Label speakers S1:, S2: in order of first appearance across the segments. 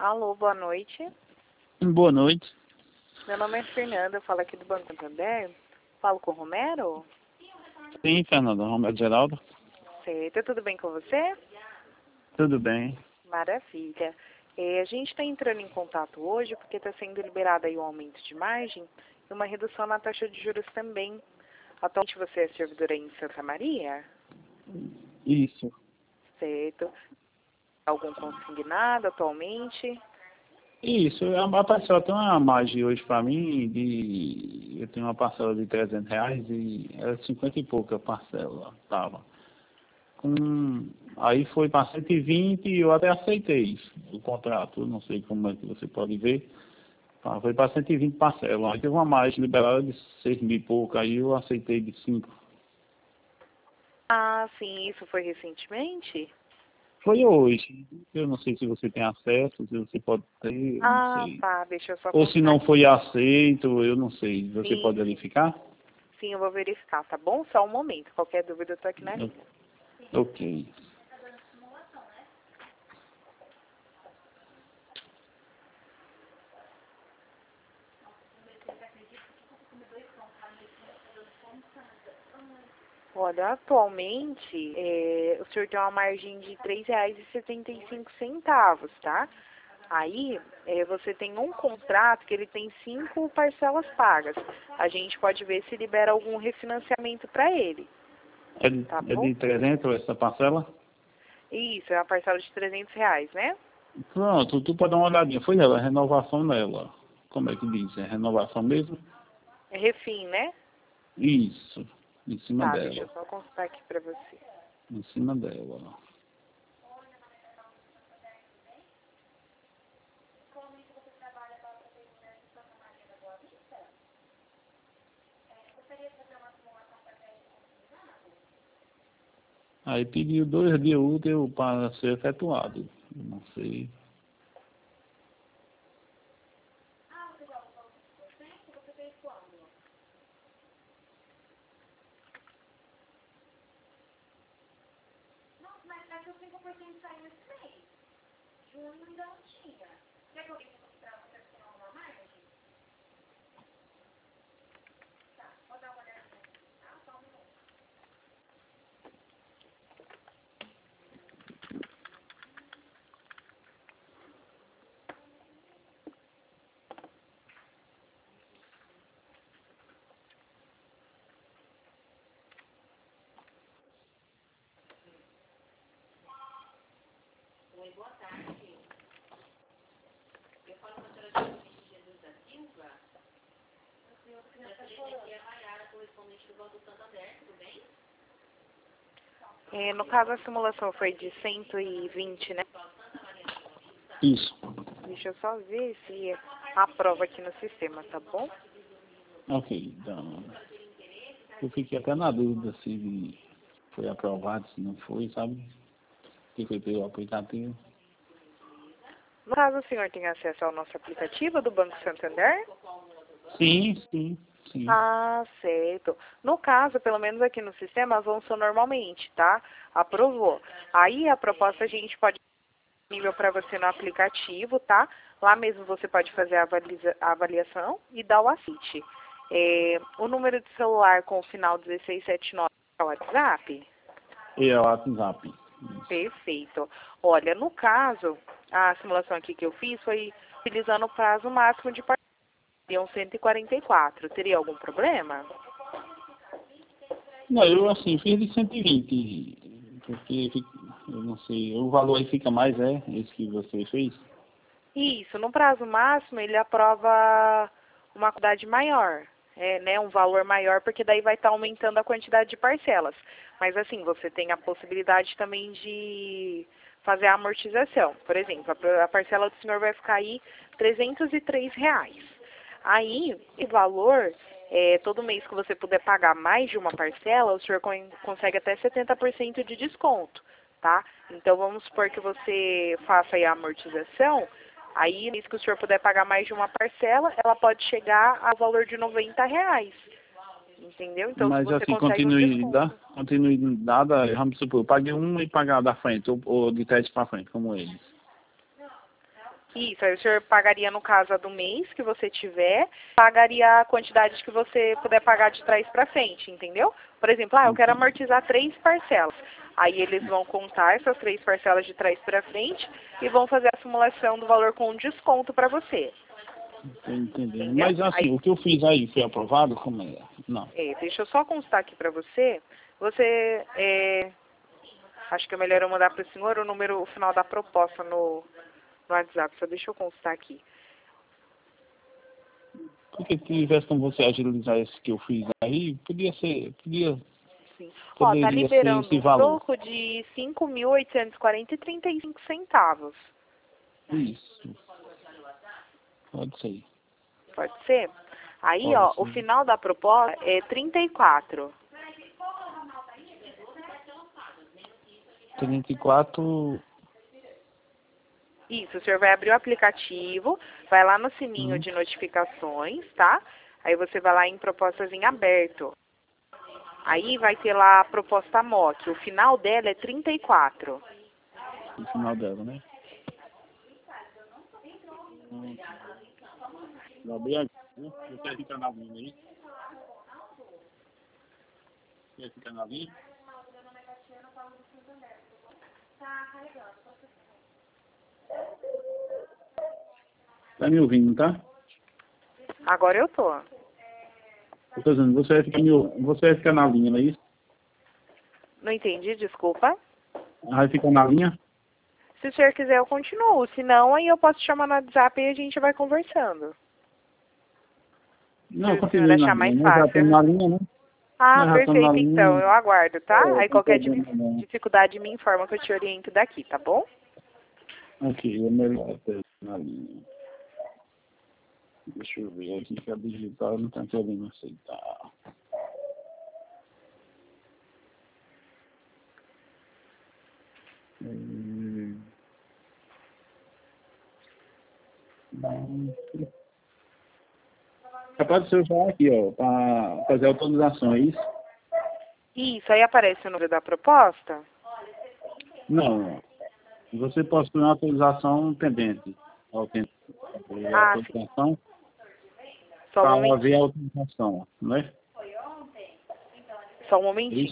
S1: Alô, boa noite.
S2: Boa noite.
S1: Meu nome é Fernanda, eu falo aqui do Banco Santander. Falo com o Romero?
S2: Sim, Fernanda, Romero Geraldo.
S1: Certo, tudo bem com você?
S2: Tudo bem.
S1: Maravilha. A gente está entrando em contato hoje porque está sendo liberado aí um aumento de margem e uma redução na taxa de juros também. Atualmente você é servidora em Santa Maria?
S2: Isso.
S1: Certo. Algum consignado atualmente?
S2: Isso, a parcela tem uma margem hoje para mim, eu tenho uma parcela de R$ 300 e era 50 e pouca a parcela, tava. Aí foi para 120 e eu até aceitei o contrato, eu não sei como é que você pode ver. Foi para 120 parcelas, aí teve uma margem liberada de 6 mil e pouco, aí eu aceitei de 5.
S1: Ah, sim, isso foi recentemente?
S2: Foi hoje, eu não sei se você tem acesso, se você pode ter, eu não
S1: Ah,
S2: sei.
S1: tá, deixa eu só
S2: Ou se
S1: consultar
S2: não
S1: aqui.
S2: foi aceito, eu não sei. Você
S1: Sim,
S2: pode verificar?
S1: sim, eu vou verificar, tá bom? Só um momento, qualquer dúvida eu tô aqui na linha.
S2: Ok.
S1: Olha, atualmente, o senhor tem uma margem de R$ 3,75, tá? Aí, você tem um contrato que ele tem 5 parcelas pagas. A gente pode ver se libera algum refinanciamento para ele, tá
S2: É
S1: bom?
S2: de 300 essa parcela?
S1: Isso, é uma parcela de R$ 300, né?
S2: Pronto, tu pode dar uma olhadinha. Foi nela, renovação nela. Como é que diz? É renovação mesmo?
S1: É refim, né?
S2: Isso. Em cima
S1: Tá, deixa
S2: dela.
S1: eu só consultar aqui para você.
S2: Em cima dela. Aí pediu 2 dias úteis para ser efetuado. Eu não sei.
S1: No caso, a simulação foi de 120, né?
S2: Isso.
S1: Deixa eu só ver se aprova aqui no sistema, tá bom?
S2: Ok, então. Eu fiquei até na dúvida se foi aprovado, se não foi, sabe? Que foi pelo aplicativo.
S1: No caso, o senhor tem acesso ao nosso aplicativo do Banco Santander?
S2: Sim, sim, sim.
S1: Ah, certo. No caso, pelo menos aqui no sistema, avançou normalmente, tá? Aprovou. Aí a proposta a gente pode disponível para você no aplicativo, tá? Lá mesmo você pode fazer a avaliação e dar o assiste. O número de celular com o final 1679 é o WhatsApp?
S2: E é o WhatsApp.
S1: Perfeito. Olha, no caso, a simulação aqui que eu fiz foi utilizando o prazo máximo de parceria, seriam 144. Teria algum problema?
S2: Não, eu assim, fiz de 120, porque eu não sei, o valor aí fica mais, esse que você fez?
S1: Isso, no prazo máximo ele aprova uma quantidade maior, né, um valor maior, porque daí vai estar aumentando a quantidade de parcelas. Mas assim, você tem a possibilidade também de fazer a amortização. Por exemplo, a parcela do senhor vai ficar aí R$ 303. Aí, o valor, todo mês que você puder pagar mais de uma parcela, o senhor consegue até 70% de desconto, tá? Então, vamos supor que você faça aí a amortização. Aí, nisso que o senhor puder pagar mais de uma parcela, ela pode chegar ao valor de R$ 90. Entendeu? Então,
S2: Mas
S1: você
S2: assim,
S1: consegue um desconto.
S2: continue nada, vamos supor, eu paguei um e pagar da frente, ou de trás para frente, como eles.
S1: Isso, aí o senhor pagaria no caso a do mês que você tiver, pagaria a quantidade que você puder pagar de trás para frente, entendeu? Por exemplo, eu quero amortizar 3 parcelas. Aí eles vão contar essas 3 parcelas de trás para frente e vão fazer a simulação do valor com desconto para você.
S2: Tô entendendo.
S1: Entendeu?
S2: Mas assim,
S1: Aí,
S2: o que eu fiz aí foi aprovado? Como é? Não.
S1: deixa eu só constar aqui para você. Você, acho que é melhor eu mandar para o senhor o final da proposta no WhatsApp. Só deixa eu constar aqui.
S2: Porque se tivesse como você agilizar esse que eu fiz aí, podia ser,
S1: Sim. Ó, tá
S2: poderia ser
S1: liberando
S2: esse
S1: um
S2: valor.
S1: troco de 5.840,35 centavos.
S2: Isso. Pode ser.
S1: Pode ser? Aí,
S2: Pode
S1: ó, o
S2: ser.
S1: final da proposta é 34.
S2: 34.
S1: Isso, o senhor vai abrir o aplicativo, vai lá no sininho de notificações, tá? Aí você vai lá em propostas em aberto. Aí vai ter lá a proposta MOC. O final dela é 34.
S2: No final dela, né? Vou abrir aqui, né? Você fica na linha aí. Você fica na linha. Tá me ouvindo, tá?
S1: Agora eu tô.
S2: Eu tô dizendo, você vai ficar na linha, não é isso?
S1: Não entendi, desculpa.
S2: Vai ficar na linha?
S1: Se o senhor quiser, eu continuo. Se não, aí eu posso te chamar no WhatsApp e a gente vai conversando.
S2: Não,
S1: Se o senhor
S2: continue na
S1: achar mais
S2: linha. Nós já estamos
S1: fácil.
S2: na linha, né?
S1: Ah,
S2: Nós já estamos na
S1: perfeito, então.
S2: linha.
S1: Eu aguardo, tá? Aí
S2: Não tem
S1: qualquer
S2: problema não.
S1: dificuldade me informa que eu te oriento daqui, tá bom?
S2: Ok, é melhor até na linha. Deixa eu ver aqui que a digital não está querendo aceitar. Apareceu já aqui, ó, para fazer autorização, é isso?
S1: Isso, aí aparece o número da proposta?
S2: Não, você possui uma autorização pendente.
S1: Ah, sim.
S2: Autorização
S1: Só um
S2: para ver a
S1: momentinho.
S2: autorização, não é?
S1: Só um
S2: É isso?
S1: momentinho.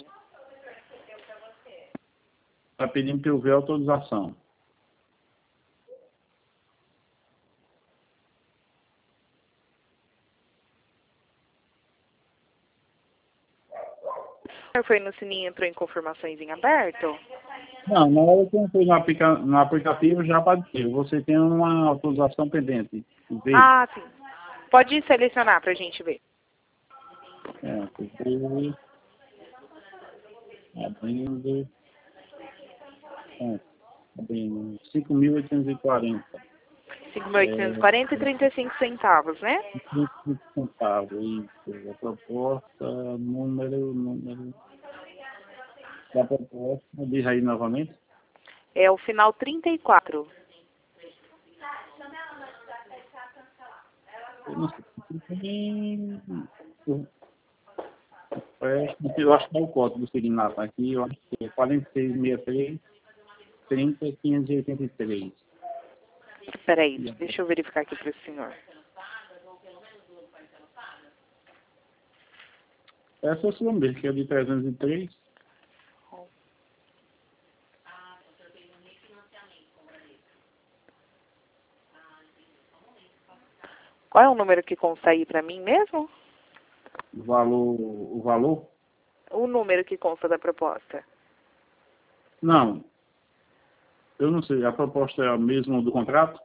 S2: Está pedindo para eu ver a autorização.
S1: O senhor foi no sininho e entrou em confirmações em aberto?
S2: Não, na hora que eu entrei no aplicativo já apareceu. Você tem uma autorização pendente. Vê.
S1: Ah, sim. Pode selecionar pra gente ver.
S2: Abrindo. Abrindo. 5.840.
S1: 5.840,35 centavos, né?
S2: 5 centavos. Isso. A proposta, número da proposta. Diz aí novamente.
S1: É o final 34.
S2: Eu não sei. Eu acho que é o código do segnato aqui. Eu acho que é 4663 30 583.
S1: Peraí, deixa eu verificar aqui pro senhor.
S2: Essa é a sua mesmo, que é de 303.
S1: Qual é o número que consta aí pra mim mesmo?
S2: O valor?
S1: O número que consta da proposta.
S2: Não, eu não sei. A proposta é a mesma do contrato?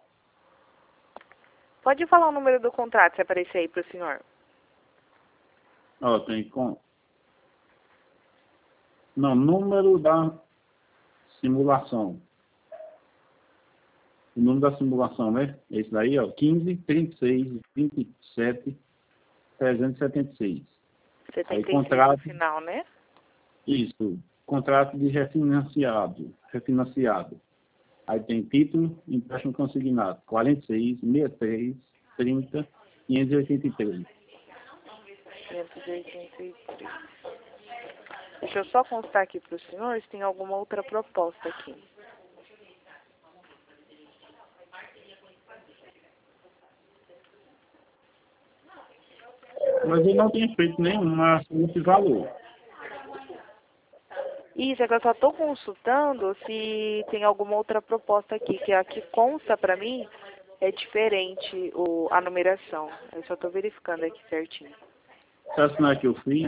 S1: Pode falar o número do contrato se aparecer aí pro senhor.
S2: Ó, tem com... Não, número da simulação. O número da simulação, né? Esse daí, ó, 15, 36, 27, 376. Aí
S1: 76 no
S2: contrato,
S1: final, né?
S2: isso, contrato de refinanciado. Aí tem título, empréstimo consignado, 46, 63, 30, 583.
S1: 583. Deixa eu só constar aqui pro senhor se tem alguma outra proposta aqui.
S2: Mas eu não tinha feito nenhuma nesse valor.
S1: Isso, é que eu só estou consultando se tem alguma outra proposta aqui, que a que consta para mim é diferente a numeração. Eu só estou verificando aqui certinho.
S2: Se assinar que eu fiz,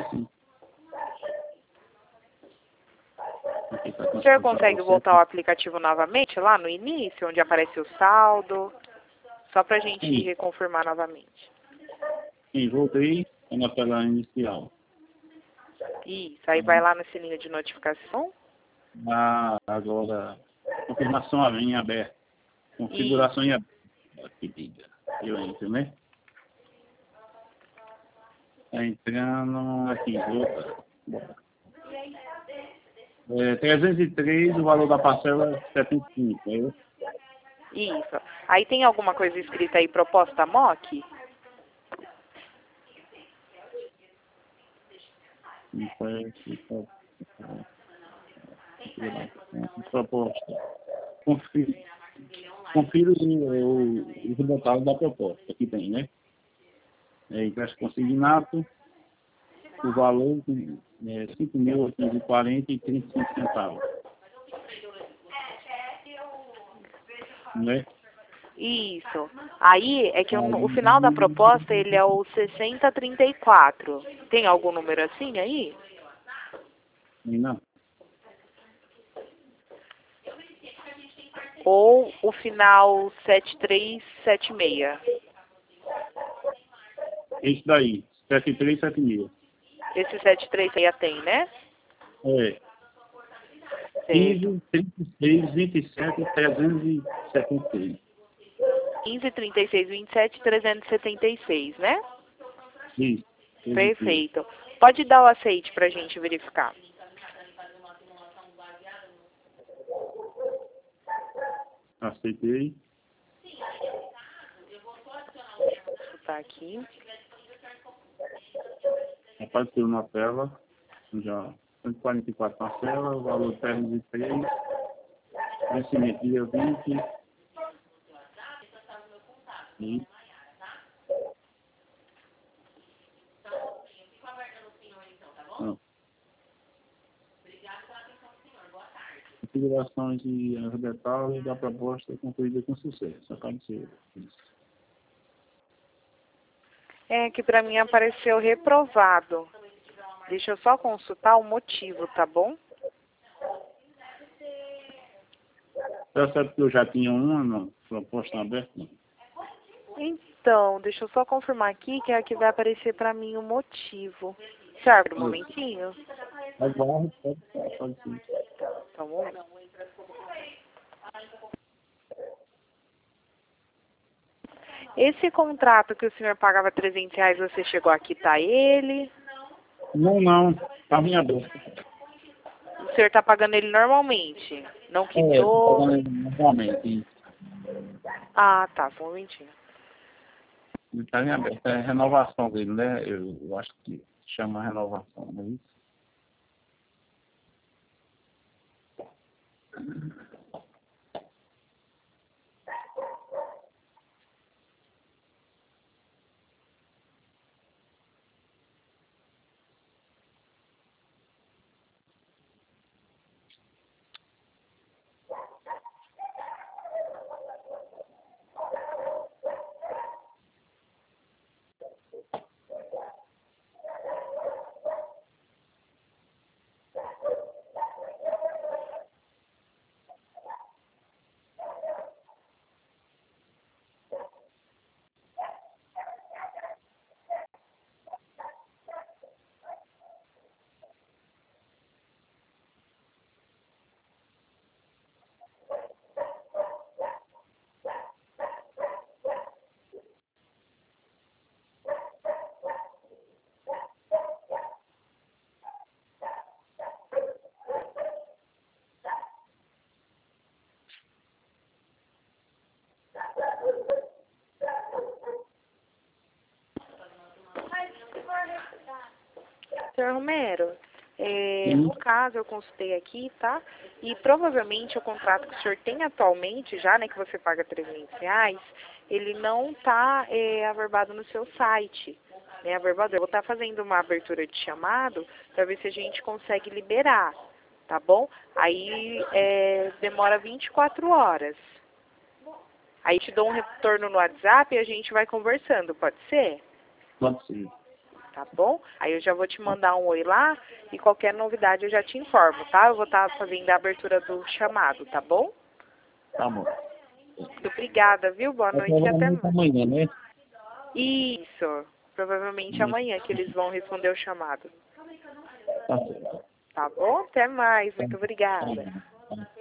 S2: aqui tá
S1: O senhor
S2: consultando
S1: consegue
S2: você.
S1: voltar ao aplicativo novamente, lá no início, onde aparece o saldo? Só para a gente
S2: Sim.
S1: reconfirmar novamente.
S2: Sim, voltei na tela inicial.
S1: Isso, aí vai lá no sininho de notificação.
S2: Agora, confirmação em aberto. Configuração em aberto. Aqui diga. Eu entro, né? Tá entrando aqui, volta. 303, o valor da parcela é 75, é isso?
S1: Isso. Aí tem alguma coisa escrita aí, proposta MOC?
S2: Proposta. Confira o resultado da proposta que tem, né? Empréstimo consignado, o valor é 5.840 e 35 centavos. Né?
S1: Isso. Aí é que o final da proposta ele é o 6034. Tem algum número assim aí?
S2: Não.
S1: Ou o final 7376?
S2: Esse daí, 7376.
S1: Esse 736 tem, né?
S2: É.
S1: Certo.
S2: 15, 36, 27, 376.
S1: 15, 36, 27, 376, né?
S2: Isso.
S1: Perfeito. Pode dar o aceite para a gente verificar.
S2: Aceitei.
S1: Tá aqui.
S2: Apareceu na tela. Já 144 parcelas, o valor 303. Vencimento dia 20. E não. Configurações e os detalhes da proposta concluída com sucesso. Apareceu isso.
S1: É que para mim apareceu reprovado. Deixa eu só consultar o motivo, tá bom?
S2: Você sabe que eu já tinha uma proposta aberta? Não.
S1: Então, deixa eu só confirmar aqui que é que vai aparecer para mim o motivo. Você abre um momentinho?
S2: Agora, pode sim.
S1: Tá um momento. Esse contrato que o senhor pagava R$300, você chegou a quitar ele?
S2: Não. Tá minha bolsa.
S1: O senhor está pagando ele normalmente? Não quitou?
S2: Normalmente.
S1: Ah, tá, só um momentinho.
S2: Está em aberto. É renovação dele, né? Eu acho que chama renovação, não é isso?
S1: Senhor Romero, no caso eu consultei aqui, tá? E provavelmente o contrato que o senhor tem atualmente, já, né, que você paga R$300, ele não está averbado no seu site. né, a verbal. Eu vou estar fazendo uma abertura de chamado para ver se a gente consegue liberar, tá bom? Aí demora 24 horas. Aí te dou um retorno no WhatsApp e a gente vai conversando, pode ser?
S2: Pode ser.
S1: Tá bom? Aí eu já vou te mandar um oi lá e qualquer novidade eu já te informo, tá? Eu vou estar fazendo a abertura do chamado, tá bom?
S2: Tá bom.
S1: Muito obrigada, viu? Boa noite e até mais.
S2: Amanhã, né?
S1: Isso. Provavelmente amanhã que eles vão responder o chamado.
S2: Tá certo.
S1: Tá bom? Até mais.
S2: Tá
S1: Muito obrigada.
S2: bom.